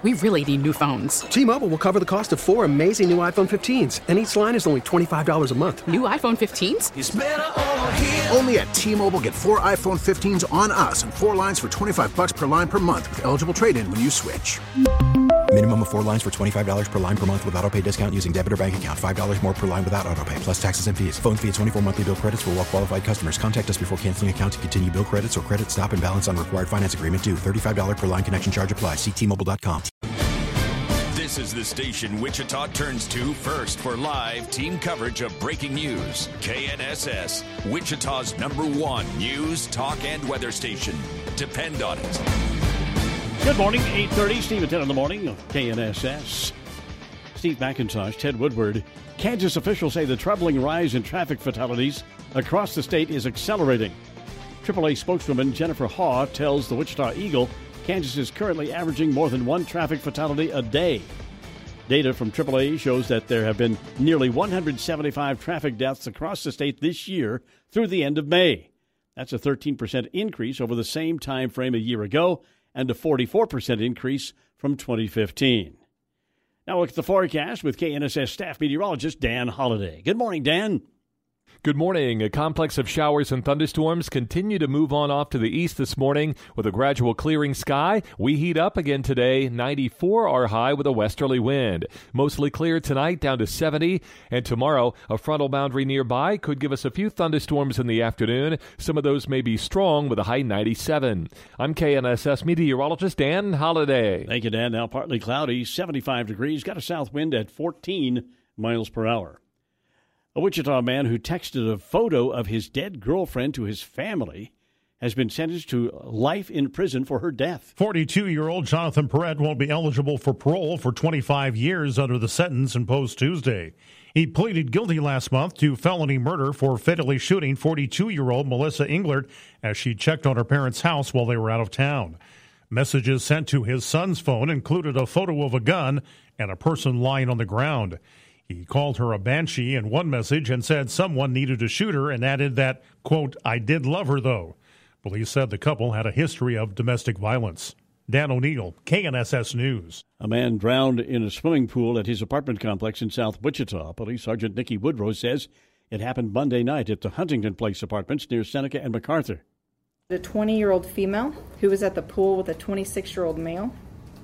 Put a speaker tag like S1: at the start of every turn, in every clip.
S1: We really need new phones.
S2: T-Mobile will cover the cost of 4 amazing new iPhone 15s, and each line is only $25 a month.
S1: New iPhone 15s?
S3: It's better over here.
S4: Only at T-Mobile, get 4 iPhone 15s on us and 4 lines for $25 per line per month with eligible trade-in when you switch.
S5: Minimum of 4 lines for $25 per line per month with autopay discount using debit or bank account. $5 more per line without autopay, plus taxes and fees. Phone fee at 24 monthly bill credits for well-qualified customers. Contact us before canceling account to continue bill credits or credit stop and balance on required finance agreement due. $35 per line connection charge applies. See T-Mobile.com.
S6: This is the station Wichita turns to first for live team coverage of breaking news. KNSS, Wichita's #1 news, talk, and weather station. Depend on it.
S7: Good morning, 8:30, Steve at 10 in the morning of KNSS. Steve McIntosh, Ted Woodward. Kansas officials say the troubling rise in traffic fatalities across the state is accelerating. AAA spokeswoman Jennifer Haw tells the Wichita Eagle Kansas is currently averaging more than 1 traffic fatality a day. Data from AAA shows that there have been nearly 175 traffic deaths across the state this year through the end of May. That's a 13% increase over the same time frame a year ago and a 44% increase from 2015. Now look at the forecast with KNSS staff meteorologist Dan Holliday. Good morning, Dan.
S8: Good morning. A complex of showers and thunderstorms continue to move on off to the east this morning with a gradual clearing sky. We heat up again today. 94 our high with a westerly wind. Mostly clear tonight down to 70. And tomorrow, a frontal boundary nearby could give us a few thunderstorms in the afternoon. Some of those may be strong with a high 97. I'm KNSS meteorologist Dan Holliday.
S7: Thank you, Dan. Now partly cloudy, 75 degrees. Got a south wind at 14 miles per hour. A Wichita man who texted a photo of his dead girlfriend to his family has been sentenced to life in prison for her death.
S9: 42-year-old Jonathan Perret won't be eligible for parole for 25 years under the sentence imposed Tuesday. He pleaded guilty last month to felony murder for fatally shooting 42-year-old Melissa Englert as she checked on her parents' house while they were out of town. Messages sent to his son's phone included a photo of a gun and a person lying on the ground. He called her a banshee in one message and said someone needed to shoot her and added that, quote, "I did love her, though." Police said the couple had a history of domestic violence. Dan O'Neill, KNSS News.
S7: A man drowned in a swimming pool at his apartment complex in South Wichita. Police Sergeant Nikki Woodrow says it happened Monday night at the Huntington Place Apartments near Seneca and MacArthur.
S10: A 20-year-old female who was at the pool with a 26-year-old male.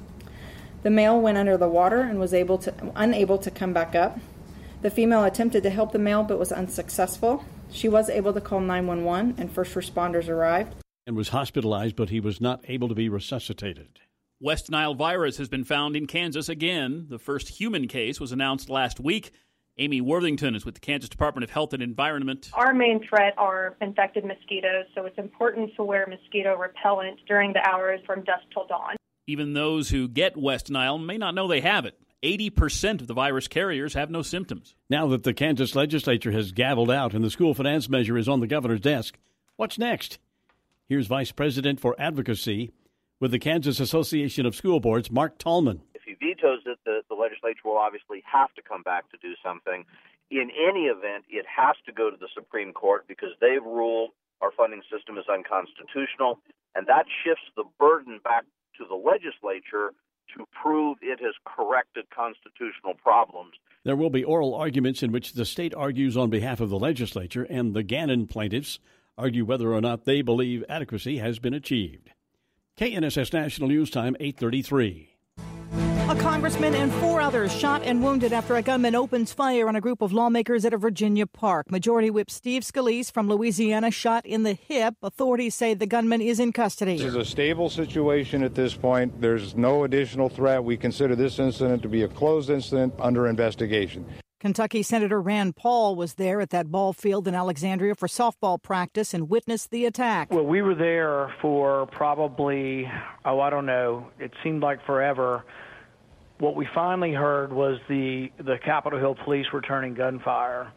S10: The male went under the water and was unable to come back up. The female attempted to help the male but was unsuccessful. She was able to call 911 and first responders arrived.
S7: And was hospitalized, but he was not able to be resuscitated.
S11: West Nile virus has been found in Kansas again. The first human case was announced last week. Amy Worthington is with the Kansas Department of Health and Environment.
S12: Our main threat are infected mosquitoes, so it's important to wear mosquito repellent during the hours from dusk till dawn.
S11: Even those who get West Nile may not know they have it. 80% of the virus carriers have no symptoms.
S7: Now that the Kansas legislature has gavelled out and the school finance measure is on the governor's desk, what's next? Here's Vice President for Advocacy with the Kansas Association of School Boards, Mark Tallman.
S13: If he vetoes it, the legislature will obviously have to come back to do something. In any event, it has to go to the Supreme Court because they've ruled our funding system is unconstitutional, and that shifts the burden back to the legislature to prove it has corrected constitutional problems.
S7: There will be oral arguments in which the state argues on behalf of the legislature and the Gannon plaintiffs argue whether or not they believe adequacy has been achieved. KNSS National News Time, 8:33.
S14: A congressman and 4 others shot and wounded after a gunman opens fire on a group of lawmakers at a Virginia park. Majority Whip Steve Scalise from Louisiana shot in the hip. Authorities say the gunman is in custody.
S15: This is a stable situation at this point. There's no additional threat. We consider this incident to be a closed incident under investigation.
S14: Kentucky Senator Rand Paul was there at that ball field in Alexandria for softball practice and witnessed the attack.
S16: Well, we were there for probably, I don't know, it seemed like forever. What we finally heard was the Capitol Hill police returning gunfire.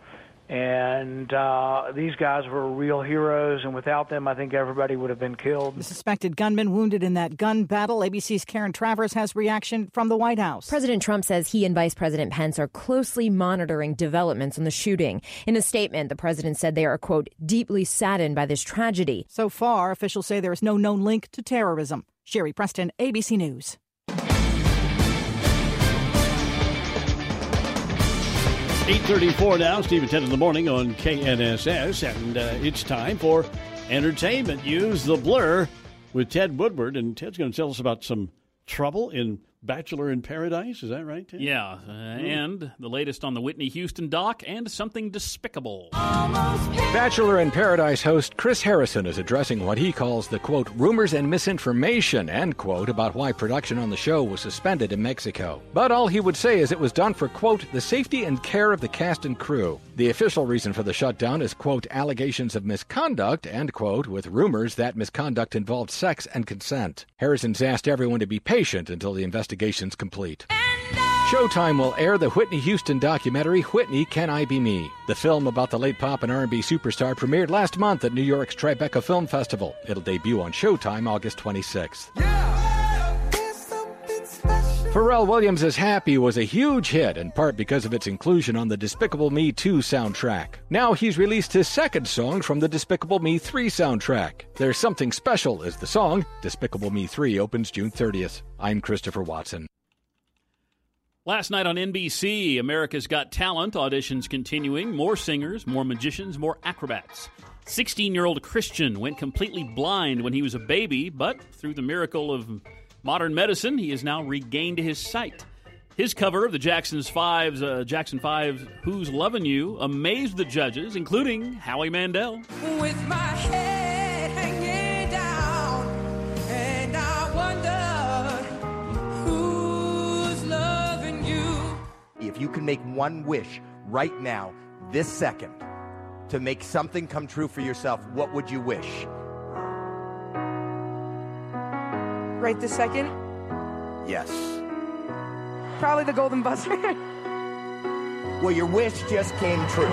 S16: And these guys were real heroes, and without them, I think everybody would have been killed.
S14: The suspected gunman wounded in that gun battle. ABC's Karen Travers has reaction from the White House.
S17: President Trump says he and Vice President Pence are closely monitoring developments on the shooting. In a statement, the president said they are, quote, deeply saddened by this tragedy.
S14: So far, officials say there is no known link to terrorism. Sherry Preston, ABC News.
S7: 8:34 now, Steve at 10 in the morning on KNSS, and it's time for entertainment news, The Blur, with Ted Woodward. And Ted's going to tell us about some trouble in Bachelor in Paradise. Is that right, Ted?
S11: Yeah, and the latest on the Whitney Houston doc and something despicable.
S3: Bachelor in Paradise host Chris Harrison is addressing what he calls the, quote, rumors and misinformation, end quote, about why production on the show was suspended in Mexico. But all he would say is it was done for, quote, the safety and care of the cast and crew. The official reason for the shutdown is, quote, allegations of misconduct, end quote, with rumors that misconduct involved sex and consent. Harrison's asked everyone to be patient until the investigation's complete. Showtime will air the Whitney Houston documentary, Whitney, Can I Be Me? The film about the late pop and R&B superstar premiered last month at New York's Tribeca Film Festival. It'll debut on Showtime August 26th. Pharrell Williams' Happy was a huge hit, in part because of its inclusion on the Despicable Me 2 soundtrack. Now he's released his second song from the Despicable Me 3 soundtrack. There's Something Special is the song. Despicable Me 3 opens June 30th. I'm Christopher Watson.
S11: Last night on NBC, America's Got Talent auditions continuing. More singers, more magicians, more acrobats. 16-year-old Christian went completely blind when he was a baby, but through the miracle of modern medicine, he has now regained his sight. His cover of the Jackson 5's Who's Lovin' You amazed the judges, including Howie Mandel.
S18: With my head hanging down, and I wonder who's loving you.
S19: If you can make one wish right now, this second, to make something come true for yourself, what would you wish?
S20: Right this second?
S19: Yes.
S20: Probably the golden buzzer.
S19: Well, your wish just came true.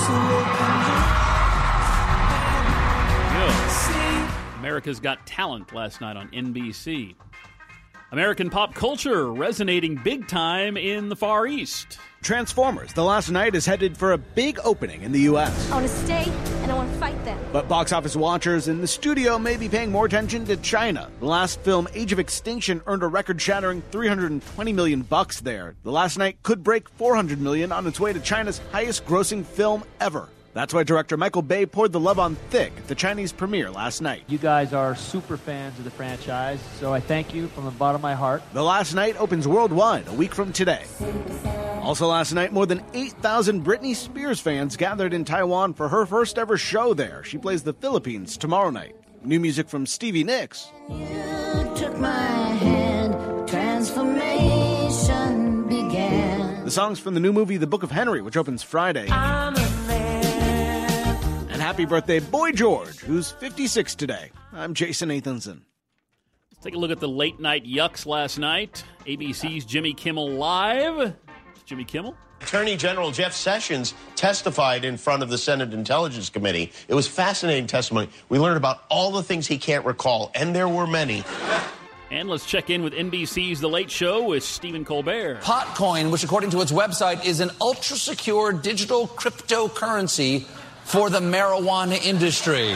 S11: America's Got Talent last night on NBC. American pop culture resonating big time in the Far East.
S21: Transformers: The Last Night is headed for a big opening in the U.S.
S22: I want to stay, and I want to fight them.
S21: But box office watchers in the studio may be paying more attention to China. The last film, Age of Extinction, earned a record-shattering $320 million there. The Last Night could break $400 million on its way to China's highest-grossing film ever. That's why director Michael Bay poured the love on thick at the Chinese premiere last night.
S23: You guys are super fans of the franchise, so I thank you from the bottom of my heart.
S21: The Last Night opens worldwide a week from today. Also last night, more than 8,000 Britney Spears fans gathered in Taiwan for her first ever show there. She plays the Philippines tomorrow night. New music from Stevie Nicks.
S18: You took my hand, transformation began.
S21: The songs from the new movie The Book of Henry, which opens Friday.
S18: I'm a man.
S21: And happy birthday, Boy George, who's 56 today. I'm Jason Nathanson.
S11: Let's take a look at the late night yucks last night. ABC's Jimmy Kimmel Live. Jimmy Kimmel?
S24: Attorney General Jeff Sessions testified in front of the Senate Intelligence Committee. It was fascinating testimony. We learned about all the things he can't recall, and there were many.
S11: And let's check in with NBC's The Late Show with Stephen Colbert.
S25: Potcoin, which according to its website is an ultra-secure digital cryptocurrency for the marijuana industry.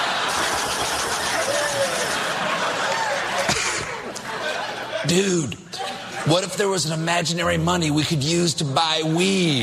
S25: Dude, what if there was an imaginary money we could use to buy weed?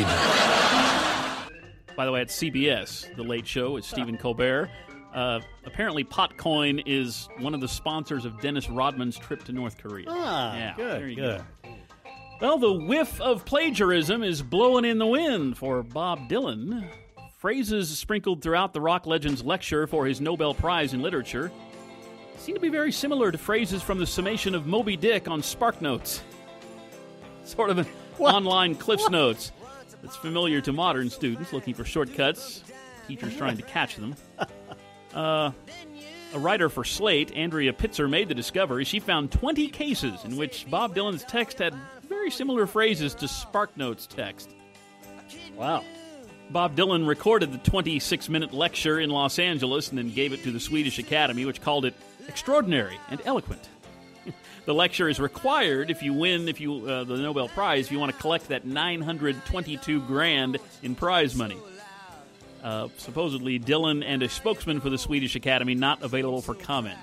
S11: By the way, it's CBS, The Late Show with Stephen Colbert. Apparently, Potcoin is one of the sponsors of Dennis Rodman's trip to North Korea.
S7: Yeah, good,
S11: there you
S7: good.
S11: go. Well, the whiff of plagiarism is blowing in the wind for Bob Dylan. Phrases sprinkled throughout the rock legend's lecture for his Nobel Prize in Literature seem to be very similar to phrases from the summation of Moby Dick on SparkNotes. Sort of an online Cliffs Notes that's familiar to modern students looking for shortcuts, teachers trying to catch them. A writer for Slate, Andrea Pitzer, made the discovery. She found 20 cases in which Bob Dylan's text had very similar phrases to SparkNotes text.
S7: Wow.
S11: Bob Dylan recorded the 26-minute lecture in Los Angeles and then gave it to the Swedish Academy, which called it extraordinary and eloquent. The lecture is required if you win the Nobel Prize, if you want to collect that $922,000 in prize money. Supposedly, Dylan and a spokesman for the Swedish Academy not available for comment.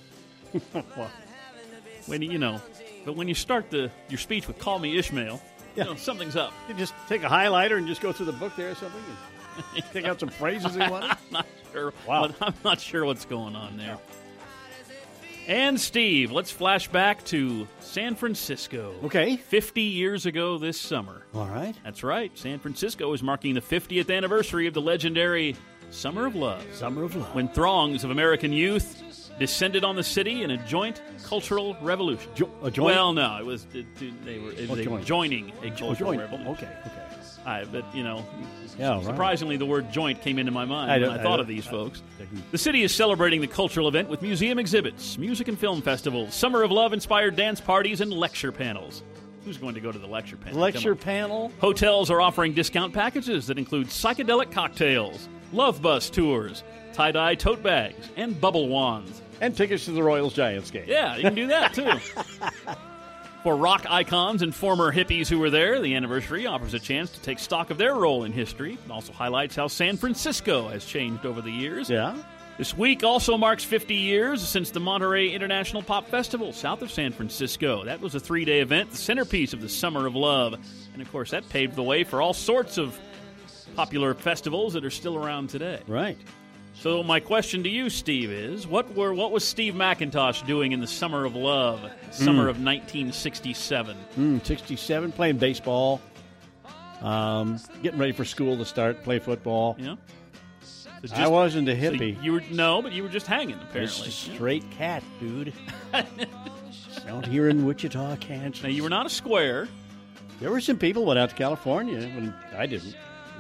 S11: Well, when you start your speech with "Call me Ishmael," something's up.
S7: You just take a highlighter and just go through the book there or something and take out some phrases he wanted?
S11: I'm not sure.
S7: Wow.
S11: I'm not sure what's going on there. And Steve, let's flash back to San Francisco.
S7: Okay.
S11: 50 years ago this summer.
S7: All right.
S11: That's right. San Francisco is marking the 50th anniversary of the legendary Summer of Love.
S7: Summer of Love.
S11: When throngs of American youth descended on the city in a joint cultural revolution.
S7: A joint?
S11: Well, no, it was joining a cultural revolution.
S7: Okay.
S11: But,
S7: Yeah, right.
S11: surprisingly, the word joint came into my mind when I thought of these folks. The city is celebrating the cultural event with museum exhibits, music and film festivals, Summer of Love-inspired dance parties, and lecture panels. Who's going to go to the lecture panel?
S7: Lecture panel?
S11: Hotels are offering discount packages that include psychedelic cocktails, love bus tours, tie-dye tote bags, and bubble wands.
S7: And tickets to the Royals Giants game.
S11: Yeah, you can do that, too. For rock icons and former hippies who were there, the anniversary offers a chance to take stock of their role in history. It also highlights how San Francisco has changed over the years.
S7: Yeah.
S11: This week also marks 50 years since the Monterey International Pop Festival south of San Francisco. That was a 3-day event, the centerpiece of the Summer of Love. And, of course, that paved the way for all sorts of popular festivals that are still around today.
S7: Right.
S11: So my question to you, Steve, is what was Steve McIntosh doing in the Summer of Love, summer of 1967?
S7: 67, playing baseball, getting ready for school to start, play football.
S11: Yeah. So
S7: I wasn't a hippie.
S11: But you were just hanging, apparently.
S7: Just a straight cat, dude. Out here in Wichita, Kansas.
S11: Now, you were not a square.
S7: There were some people who went out to California when I didn't.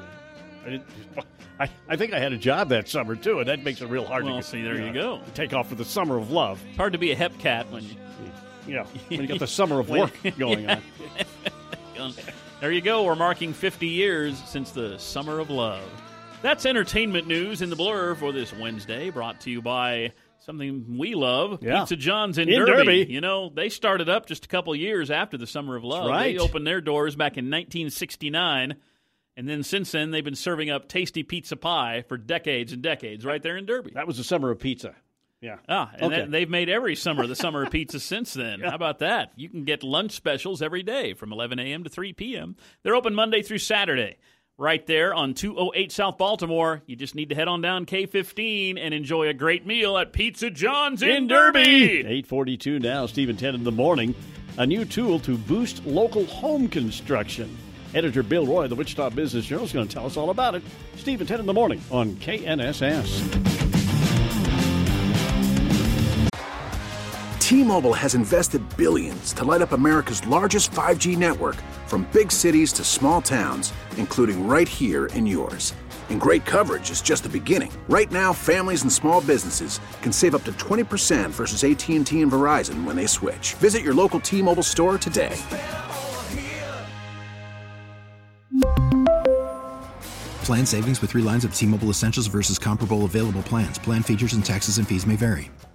S7: I think I had a job that summer, too, and that makes it real hard
S11: Well,
S7: to
S11: see, there you go.
S7: Take off for the Summer of Love.
S11: It's hard to be a hep cat when
S7: you got the Summer of Work going on.
S11: There you go. We're marking 50 years since the Summer of Love. That's entertainment news in the Blur for this Wednesday, brought to you by something we love, Pizza John's in Derby. You know, they started up just a couple years after the Summer of Love.
S7: That's right.
S11: They opened their doors back in 1969. And then since then, they've been serving up tasty pizza pie for decades and decades right there in Derby.
S7: That was the Summer of Pizza. Yeah.
S11: And they've made every summer the Summer of Pizza since then. How about that? You can get lunch specials every day from 11 a.m. to 3 p.m. They're open Monday through Saturday. Right there on 208 South Baltimore. You just need to head on down K15 and enjoy a great meal at Pizza John's in Derby.
S7: 8:42 now, Steve and 10 in the morning. A new tool to boost local home construction. Editor Bill Roy of the Wichita Business Journal is going to tell us all about it. Steve and 10 in the morning on KNSS.
S1: T-Mobile has invested billions to light up America's largest 5G network, from big cities to small towns, including right here in yours. And great coverage is just the beginning. Right now, families and small businesses can save up to 20% versus AT&T and Verizon when they switch. Visit your local T-Mobile store today.
S2: Plan savings with 3 lines of T-Mobile Essentials versus comparable available plans. Plan features and taxes and fees may vary.